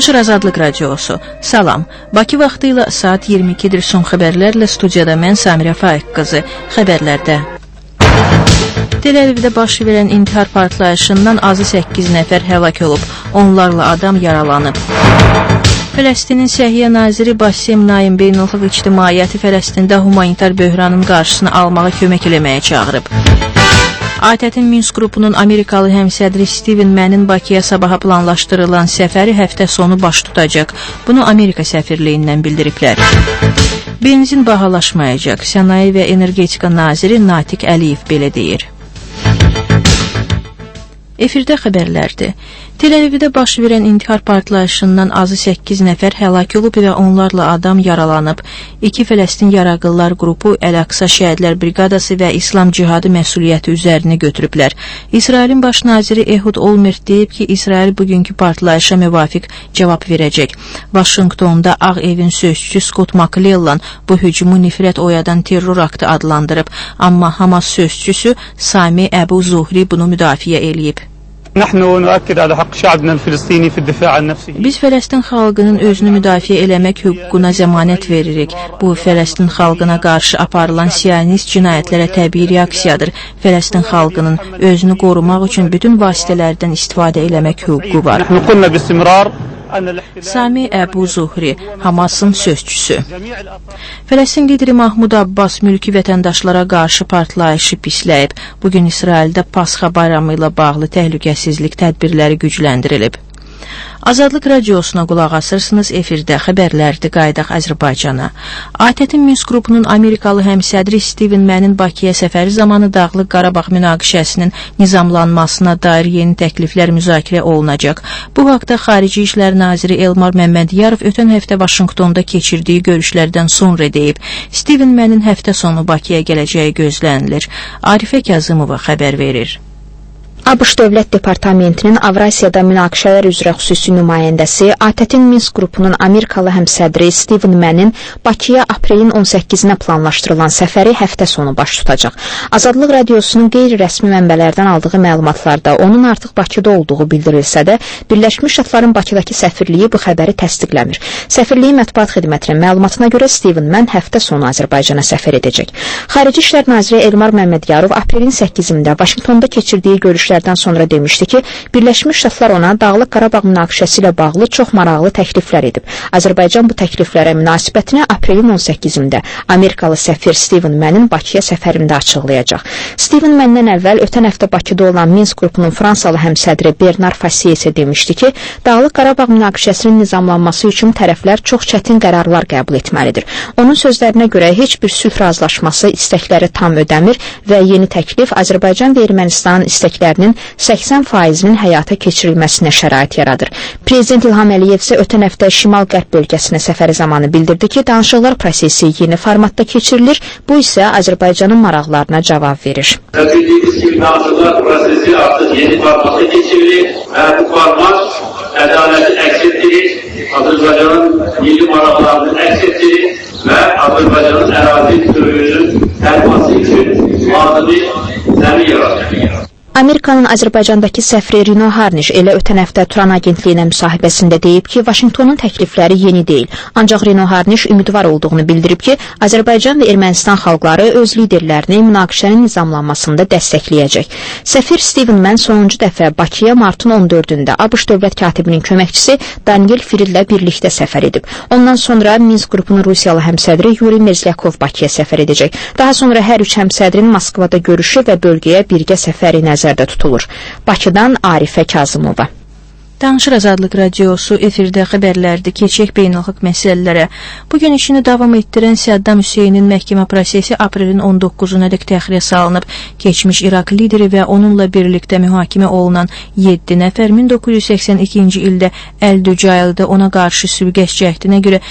Danışır Azadlıq Radiosu. Salam. Bakı vaxtı ilə saat 22-dir. Son xəbərlərlə studiyada mən Samirə Faiq qızı. Xəbərlərdə. Tel Avivdə baş verən intihar partlayışından azı 8 nəfər həlak olub. Onlarla adam yaralanıb. Fələstinin Səhiyyə naziri Bassem Naim beynəlxalq ictimaiyyəti Fələstində humanitar böhranın qarşısını almağa kömək eləməyə çağırıb. ATƏT-in Minsk qrupunun Amerikalı həmsədri Steven Mannin Bakıya sabaha planlaşdırılan səfəri həftə sonu baş tutacaq. Bunu Amerika səfirliyindən bildiriblər. Benzin bahalaşmayacaq. Sənaye və Energetika naziri Natiq Əliyev belə deyir. Efirdə xəbərlərdir. Tel Avivdə baş verən intihar partlayışından azı 8 nəfər həlak olub və onlarla adam yaralanıb. 2 Fələstin Yaraqlılar qrupu Əl-Aqsa Şəhidlər Briqadası və İslam Cihadı məsuliyyəti üzərinə götürüblər. İsrailin baş naziri Ehud Olmert deyib ki, İsrail bugünkü partlayışa müvafiq cavab verəcək. Vaşinqtonda Ağ Evin sözçüsü Scott McClellan bu hücumu nifrət oyadan terror aktı adlandırıb. Amma Hamas sözçüsü Sami Əbu Zuhri bunu müdafiə eləyib. Biz Fələstin xalqının özünü müdafiə eləmək hüququna zəmanət veririk. Bu, Fələstin xalqına qarşı aparılan siyonist cinayətlərə təbii reaksiyadır. Fələstin xalqının özünü qorumaq üçün bütün vasitələrdən istifadə eləmək hüququ var. Sami Əbu Zuhri, Hamasın sözçüsü. Fələstin lideri Mahmud Abbas mülki vətəndaşlara qarşı partlayışı pisləyib. Bugün İsraildə Pasxa bayramı ilə bağlı təhlükəsizlik tədbirləri gücləndirilib. Azadlıq Radiosuna qulaq asırsınız. Efirdə xəbərlərdir. Qayıdaq Azərbaycana. ATƏT-in Minsk qrupunun Amerikalı həmsədri Steven Mannin Bakıya səfəri zamanı Dağlıq Qarabağ münaqişəsinin nizamlanmasına dair yeni təkliflər müzakirə olunacaq. Bu haqda Xarici İşlər naziri Elmar Məmmədiyarov ötən həftə Vaşinqtonda keçirdiyi görüşlərdən sonra deyib. Steven Mannin həftə sonu Bakıya gələcəyi gözlənilir. Arifə Kazımova xəbər verir. ABŞ Dövlət Departamentinin Avrasiyada münaqişələr üzrə xüsusi nümayəndəsi ATƏT-in Minsk qrupunun Amerikalı həmsədri Steven Mannin Bakıya aprelin 18-nə planlaşdırılan səfəri həftə sonu baş tutacaq. Azadlıq Radiosunun qeyri-rəsmi mənbələrdən aldığı məlumatlarda onun artıq Bakıda olduğu bildirilsə də, Birləşmiş Ştatların Bakıdakı səfirliyi bu xəbəri təsdiqləmir. Səfirliyin mətbuat xidmətinin məlumatına görə Steven Mann həftə sonu Azərbaycana səfər edəcək. Xarici İşlər naziri Elmar Məmmədiyarov aprelin 8-də Vaşinqtonda keçirdiyi görüşlərdən sonra demişdi ki, Birləşmiş Ştatlar ona Dağlıq Qarabağ münaqişəsi ilə bağlı çox maraqlı təkliflər edib. Azərbaycan bu təkliflərə münasibətini aprelin 18-də Amerikalı səfir Steven Mannin Bakıya səfərində açıqlayacaq. Steven Manndən əvvəl ötən həftə Bakıda olan Minsk qrupunun Fransalı həmsədri Bernard Fassier isə demişdi ki, Dağlıq Qarabağ münaqişəsinin nizamlanması üçün tərəflər çox çətin qərarlar qəbul etməlidir. Onun sözlərinə görə heç bir sülh razılaşması istəkləri tam ödəmir və yeni təklif Azərbaycan və Ermənistanın istəklərini 80%-nin həyata keçirilməsinə şərait yaradır. Prezident İlham Əliyev isə ötən həftə Şimal-Qərb bölgəsinə səfəri zamanı bildirdi ki, danışıqlar prosesi yeni formatda keçirilir, bu isə Azərbaycanın maraqlarına cavab verir. Bildiyimiz kimi danışıqlar prosesi artıq yeni formatda keçirilir və bu format ədaləti əks etdirir, Azərbaycanın milli maraqlarını əks etdirir və Azərbaycanın ərazi bütövlüyünün tərması üçün adil zəmin yaradır. Amerikanın Azərbaycandakı səfiri Rino Harniş elə ötən həftə Turan agentliyinə müsahibəsində deyib ki, Vaşinqtonun təklifləri yeni deyil. Ancaq Rino Harniş ümidvar olduğunu bildirib ki, Azərbaycan və Ermənistan xalqları öz liderlərini münaqişənin nizamlanmasında dəstəkləyəcək. Səfir Steven Mann sonuncu dəfə Bakıya martın 14-də ABŞ dövlət katibinin köməkçisi Daniel Firillə birlikdə səfər edib. Ondan sonra Minsk qrupunun Rusiyalı həmsədri Yuri Merzlyakov Bakıya səfər edəcək. Daha sonra hər üç həmsədrin Moskvada görüşü və bölgəyə birgə səfəri nəzərdə tutulur. Bakıdan Arifə Kazımova. Danışır Azadlıq Radiosu. Efirdə xəbərlərdir. Keçək beynəlxalq məsələlərə. Bugün işini davam etdirən Səddam Hüseynin məhkəmə prosesi aprelin 19-nadək təxirə salınıb. Keçmiş İraq lideri və onunla birlikdə mühakimə olunan 7 nəfər 1982-ci ildə Əl-Dücaylıda ona qarşı sui-qəsd cəhdinə görə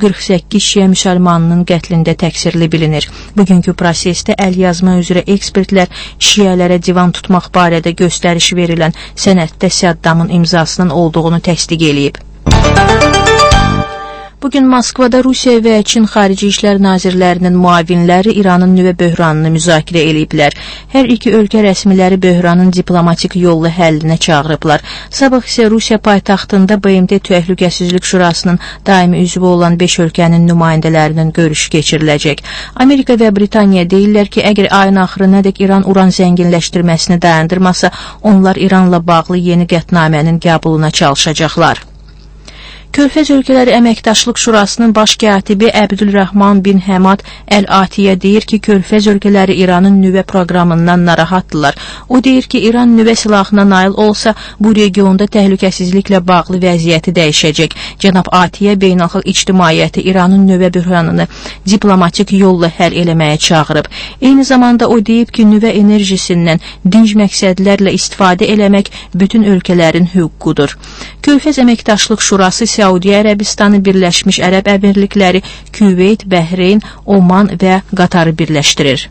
148 şiə müsəlmanının qətlində təqsirli bilinir. Bugünkü prosesdə əlyazma üzrə ekspertlər şiələrə divan tutmaq barədə göstəriş verilən sənəddə Səddamın imzasının olduğunu təsdiq eləyib. Bugün Moskvada Rusiya və Çin Xarici İşlər Nazirlərinin müavinləri İranın nüvə böhranını müzakirə ediblər. Hər iki ölkə rəsmiləri böhranın diplomatik yolla həllinə çağırıblar. Sabah isə Rusiya paytaxtında BMT Təhlükəsizlik Şurasının daimi üzvü olan 5 ölkənin nümayəndələrinin görüşü keçiriləcək. Amerika və Britaniya deyirlər ki, əgər ayın axırınadək İran uran zənginləşdirməsini dayandırmasa, onlar İranla bağlı yeni qətnamənin qəbuluna çalışacaqlar. Körfəz Ölkələri Əməkdaşlıq Şurasının baş katibi Əbdülrəhman bin Həmad Əl-Atiyə deyir ki, Körfəz ölkələri İranın nüvə proqramından narahatdırlar. O deyir ki, İran nüvə silahına nail olsa, bu regionda təhlükəsizliklə bağlı vəziyyəti dəyişəcək. Cənab Atiyə beynəlxalq ictimaiyyəti İranın nüvə böhranını diplomatik yolla həll eləməyə çağırıb. Eyni zamanda o deyib ki, nüvə enerjisindən dinc məqsədlərlə istifadə eləmək bütün ölkələrin hüququdur. Körfəz Əməkdaşlıq Şurası Səudiyyə Ərəbistanı, Birləşmiş Ərəb Əmirlikləri, Küveyt, Bəhreyn, Oman və Qatarı birləşdirir.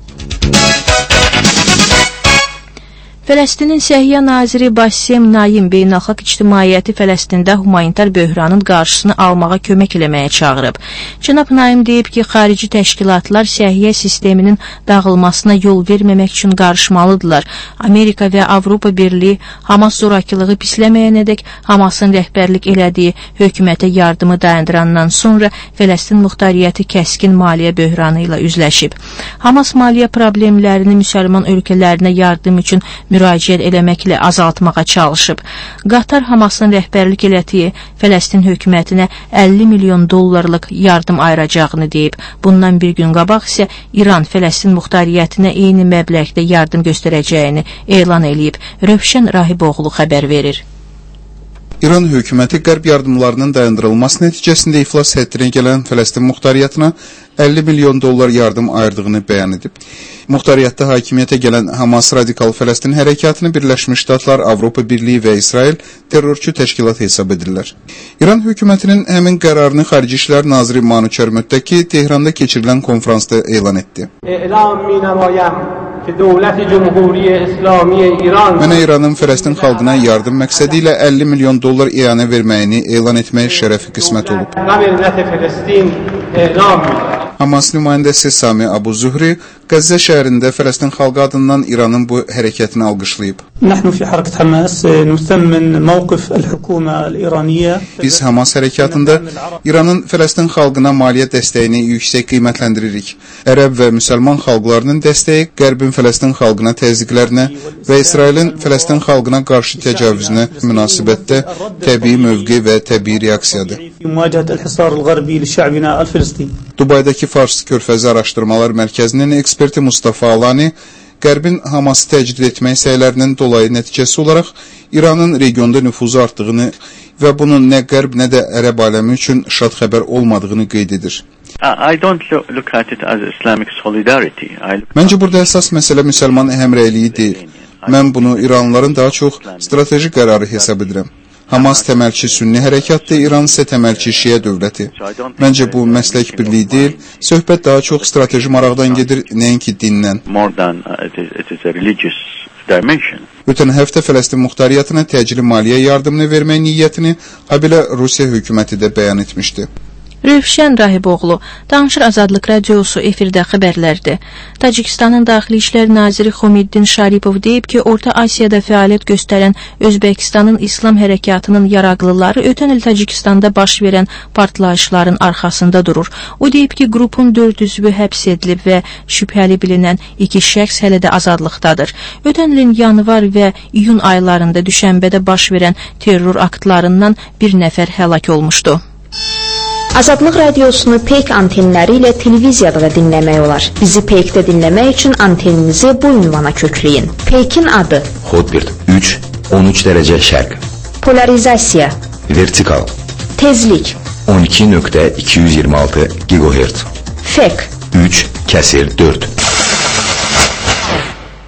Fələstinin Səhiyyə naziri Bassem Naim beynəlxalq ictimaiyyəti Fələstində humanitar böhranın qarşısını almağa kömək eləməyə çağırıb. Cənab Naim deyib ki, xarici təşkilatlar səhiyyə sisteminin dağılmasına yol verməmək üçün qarışmalıdırlar. Amerika və Avropa Birliyi Hamas zorakılığı pisləməyənədək Hamasın rəhbərlik elədiyi hökumətə yardımı dayandırandan sonra Fələstin muxtariyyəti kəskin maliyyə böhranı ilə üzləşib. Hamas maliyyə problemlərini müsəlman ölkələrinə yardım üçün müraciət eləməklə azaltmağa çalışıb. Qatar Hamasın rəhbərlik elədiyi Fələstin hökumətinə 50 milyon dollarlıq yardım ayıracağını deyib. Bundan bir gün qabaq isə İran Fələstin muxtariyyətinə eyni məbləğdə yardım göstərəcəyini elan eləyib. Rövşən Rahiboğlu xəbər verir. İran hökuməti qərb yardımlarının dayandırılması nəticəsində iflas həddinə gələn Fələstin muxtariyyətinə 50 milyon dollar yardım ayırdığını bəyan edib. Muxtariyyətdə hakimiyyətə gələn Hamas Radikal Fələstin hərəkatını Birləşmiş Ştatlar, Avropa Birliyi və İsrail terrorçu təşkilat hesab edirlər. İran hökumətinin həmin qərarını Xarici İşlər Naziri Manuçer Müttəki Tehranda keçirilən konfransda elan etdi. Mənə İranın Fələstin xalqına yardım məqsədi ilə 50 milyon dollar iyanə verməyini elan etmək şərəfi qismət olub. Hamas nümayəndəsi Sami Abu Zuhri Qəzzə şəhərində Fələstin xalqı adından İranın bu hərəkətini alqışlayıb. Biz Hamas hərəkatında İranın Fələstin xalqına maliyyə dəstəyini yüksək qiymətləndiririk. Ərəb və müsəlman xalqlarının dəstəyi Qərbin Fələstin xalqına təzyiqlərinə və İsrailin Fələstin xalqına qarşı təcavüzünə münasibətdə təbii mövqe və təbii reaksiyadır. Dubaydakı Fars Körfəzi Araşdırmalar Mərkəzinin eksperti Mustafa Alani Qərbin Haması təcrid etmək səylərinin dolayı nəticəsi olaraq İranın regionda nüfuzu artdığını və bunun nə Qərb, nə də Ərəb aləmi üçün şad xəbər olmadığını qeyd edir. Məncə burada əsas məsələ müsəlman həmrəyliyi deyil. Mən bunu İranlıların daha çox strateji qərarı hesab edirəm. Hamas təməlçi sünni hərəkatdır, İran isə təməlçi şiə dövləti. Məncə bu məslək birliyi deyil, söhbət daha çox strateji maraqdan gedir, nəinki dindən. Ötən həftə Fələstin muxtariyyətine təcili maliyyə yardımını vermək niyyətini habelə Rusiya hökuməti də bəyan etmişdi. Rövşən Rahiboğlu, Danışır Azadlıq Radiosu efirdə xəbərlərdir. Tacikistanın Daxili İşlər Naziri Xomiddin Şaripov deyib ki, Orta Asiyada fəaliyyət göstərən Özbəkistanın İslam hərəkatının yaraqlıları ötən il Tacikistanda baş verən partlayışların arxasında durur. O deyib ki, qrupun 4 üzvü həbs edilib və şübhəli bilinən 2 şəxs hələ də azadlıqdadır. Ötən ilin yanvar və iyun aylarında Düşənbədə baş verən terror aktlarından bir nəfər həlak olmuşdu. Azadlıq Radiosunu Peyk antenləri ilə televiziyada da dinləmək olar. Bizi Peykdə dinləmək üçün anteninizi bu ünvana kökləyin. Peykin adı: Hotbird 3, 13 dərəcə şərq. Polarizasiya: Vertikal. Tezlik: 12.226 GHz. Fek: 3 kəsir 4.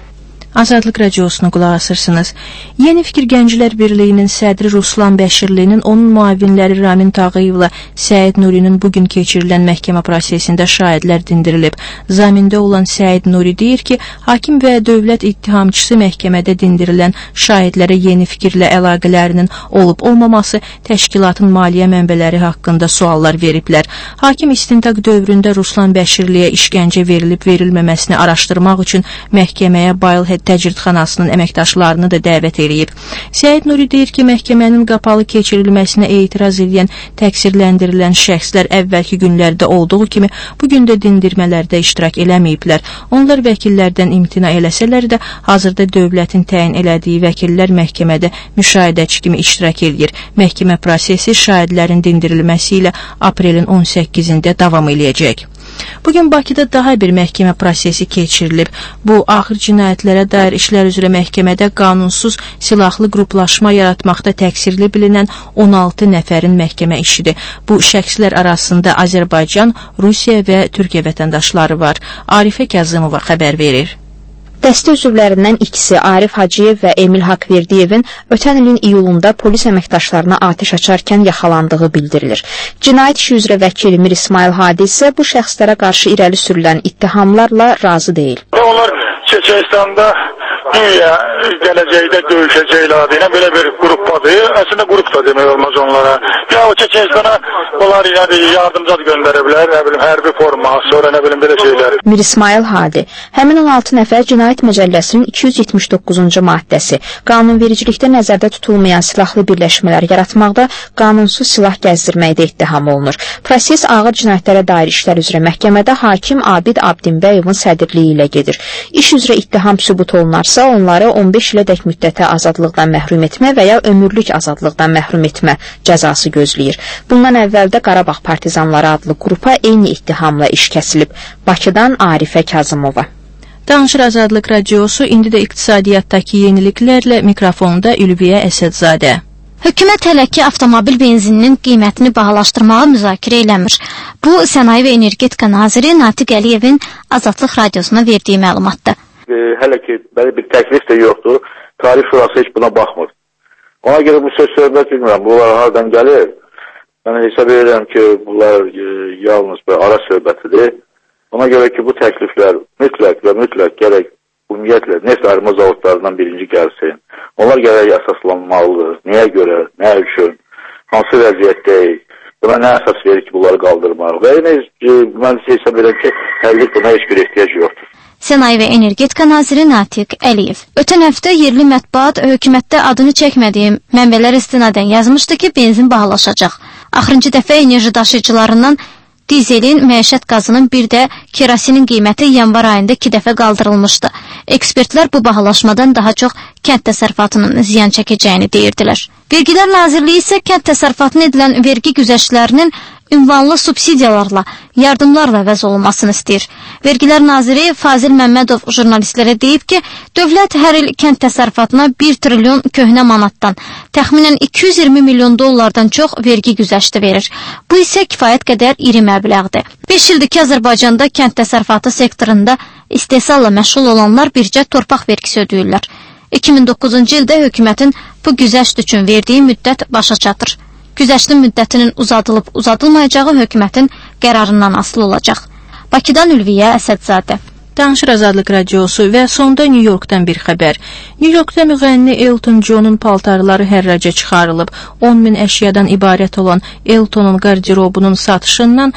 Azadlıq Radiosuna qulaq asırsınız. Yeni Fikir Gənclər Birliyinin sədri Ruslan Bəşirlinin, onun müavinləri Ramin Tağıyevlə Səid Nurinin bugün keçirilən məhkəmə prosesində şahidlər dindirilib. Zamində olan Səid Nuri deyir ki, hakim və dövlət ittihamçısı məhkəmədə dindirilən şahidlərə yeni fikirlə əlaqələrinin olub-olmaması, təşkilatın maliyyə mənbələri haqqında suallar veriblər. Hakim istintaq dövründə Ruslan Bəşirliyə işgəncə verilib-verilməməsini araşdırmaq üçün məhkəməyə Bayıl Təcridxanasının əməkdaşlarını da dəvət edib. Səid Nuri deyir ki, məhkəmənin qapalı keçirilməsinə etiraz edən təqsirləndirilən şəxslər əvvəlki günlərdə olduğu kimi bugün də dindirmələrdə iştirak eləməyiblər. Onlar vəkillərdən imtina eləsələr də hazırda dövlətin təyin elədiyi vəkillər məhkəmədə müşahidəçi kimi iştirak edir. Məhkəmə prosesi şahidlərin dindirilməsi ilə aprelin 18-də davam eləyəcək. Bugün Bakıda daha bir məhkəmə prosesi keçirilib. Bu, ağır cinayətlərə dair işlər üzrə məhkəmədə qanunsuz silahlı qruplaşma yaratmaqda təqsirli bilinən 16 nəfərin məhkəmə işidir. Bu, şəxslər arasında Azərbaycan, Rusiya və Türkiyə vətəndaşları var. Arifə Kazımova xəbər verir. Dəstə üzvlərindən ikisi Arif Hacıyev və Emil Haqverdiyevin ötən ilin iyulunda polis əməkdaşlarına atəş açarkən yaxalandığı bildirilir. Cinayət işi üzrə vəkili Mir İsmail Hadi isə bu şəxslərə qarşı irəli sürülən ittihamlarla razı deyil. Onlar Çeçenistanda dünya gələcəkdə döyüşəcəklər deyilən belə bir qruppadır. Əslində qrup da demək olmaz onlara. Ya o Çeçenistana onlar yardımcı göndəriblər, nə bilim hərbi forma, sonra nə bilim belə şeylər. Mir İsmail Hadi, həmin 16 nəfər Cinayət Məcəlləsinin 279-cu maddəsi qanunvericilikdə nəzərdə tutulmayan silahlı birləşmələr yaratmaqda, qanunsuz silah gəzdirməkdə ittiham olunur. Proses ağır cinayətlərə dair işlər üzrə məhkəmədə hakim Abid Abdinbəyovun sədrliyi ilə gedir. İş üzrə ittiham sübut olunarsa, onları 15 ilədək müddətə azadlıqdan məhrum etmə və ya ömürlük azadlıqdan məhrum etmə cəzası gözləyir. Bundan əvvəl də Qarabağ Partizanları adlı qrupa eyni ittihamla iş kəsilib. Bakıdan Arifə Kazımova. Danışır Azadlıq Radiosu, indi də iqtisadiyyatdakı yeniliklərlə mikrofonda Ülviyə Əsədzadə. Hökumət hələ ki avtomobil benzininin qiymətini bahalaşdırmağı müzakirə eləmir. Bu, Sənaye və Energetika Naziri Natiq Əliyevin Azadlıq Radiosuna verdiyi məlumatdır. Hələ ki belə bir təklif də yoxdur. Tarif şurası heç buna baxmır. Ona görə bu söz söhbət bilmirəm. Bunlar hardan gəlir? Mən hesab edirəm ki, bunlar yalnız ara söhbətidir. Ona görə ki, bu təkliflər mütləq gərək ümumiyyətlə neft arıma zavodlarından birinci gəlsin. Onlar gərək əsaslanmalıdır. Nəyə görə, nə üçün, hansı vəziyyətdəyik, buna nə əsas verir ki, bunları qaldırmaq. Və mən hesab edirəm ki, həllik buna heç bir ehtiyac yoxdur. Sənaye və Energetika Naziri Natiq Əliyev ötən həftə yerli mətbuat hökumətdə adını çəkmədiyim mənbələr istinadən yazmışdı ki, benzin bahalaşacaq. Axırıncı dəfə enerji daşıyıcılarından dizelin, məişət qazının bir də kerosinin qiyməti yanvar ayında 2 dəfə qaldırılmışdı. Ekspertlər bu bahalaşmadan daha çox kənd təsərrüfatının ziyan çəkəcəyini deyirdilər. Vergilər Nazirliyi isə kənd təsərrüfatına edilən vergi güzəştlərinin ünvanlı subsidiyalarla, yardımlarla əvəz olunmasını istəyir. Vergilər Naziri Fazil Məmmədov jurnalistlərə deyib ki, dövlət hər il kənd təsərrüfatına 1 trilyon köhnə manatdan, təxminən 220 milyon dollardan çox vergi güzəşti verir. Bu isə kifayət qədər iri məbləğdir. 5 ildir ki, Azərbaycanda kənd təsərrüfatı sektorunda istehsalla məşğul olanlar bircə torpaq vergisi ödəyirlər. 2009-cu ildə hökumətin bu güzəşt üçün verdiyi müddət başa çatır. Güzəştin müddətinin uzadılıb-uzadılmayacağı hökumətin qərarından asılı olacaq. Bakıdan Ülviyə Əsədzadə. Danışır Azadlıq Radiosu və sonda New Yorkdan bir xəbər. New Yorkda müğənni Elton John'un paltarları hərracə çıxarılıb. 10.000 əşyadan ibarət olan Elton'un qardirobunun satışından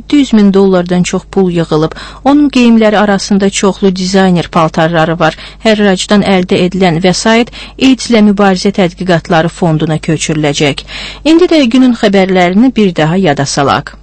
$700.000 çox pul yığılıb. Onun geyimləri arasında çoxlu dizayner paltarları var. Hərracdan əldə edilən vəsait AIDS-lə mübarizə tədqiqatları fonduna köçürüləcək. İndi də günün xəbərlərini bir daha yada salaq.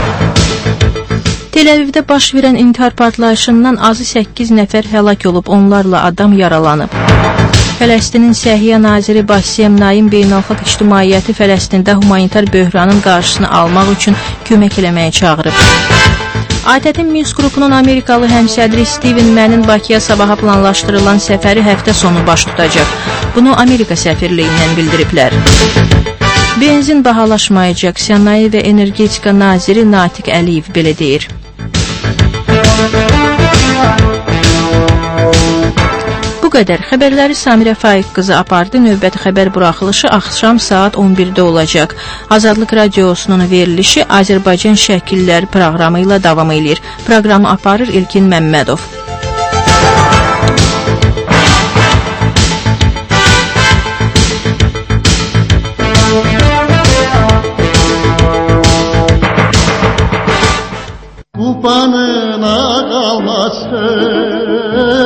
Tel Avivdə baş verən intihar partlayışından azı 8 nəfər həlak olub, onlarla adam yaralanıb. Fələstinin Səhiyyə naziri Bassem Naim beynəlxalq ictimaiyyəti Fələstində humanitar böhranın qarşısını almaq üçün kömək eləməyə çağırıb. ATƏT-in Minsk qrupunun Amerikalı həmsədri Steven Mannin Bakıya sabaha planlaşdırılan səfəri həftə sonu baş tutacaq. Bunu Amerika səfirliyindən bildiriblər. Benzin bahalaşmayacaq, Sənaye və Energetika Naziri Natiq Əliyev belə deyir. Bu qədər xəbərləri Samirə Faiq qızı apardı. Növbəti xəbər buraxılışı axşam saat 11-də olacaq. Azadlıq Radiosunun verilişi Azərbaycan şəkilləri proqramı ilə davam edir. Proqramı aparır İlkin Məmmədov. Kupanına kalmasın